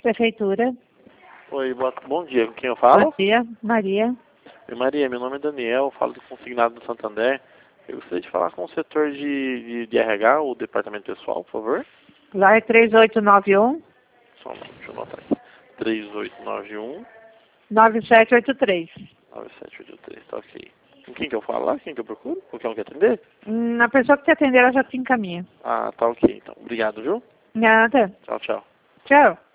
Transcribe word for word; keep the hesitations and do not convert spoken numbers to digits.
Prefeitura. Oi, boa, bom dia. Com quem eu falo? Bom dia, Maria. Oi, Maria, meu nome é Daniel, eu falo do consignado do Santander. Eu gostaria de falar com o setor de, de, de R H, o departamento pessoal, por favor. Lá é três oito nove um, Só um momento, deixa eu anotar aqui. três oito nove um, nove sete oito três. nove sete oito três, tá ok. Com quem que eu falo lá? Quem que eu procuro? Com quem eu quero atender? Hum, A pessoa que te atender, ela já te encaminha. Ah, tá ok, então. Obrigado, viu? Nada. Tchau, tchau. Tchau.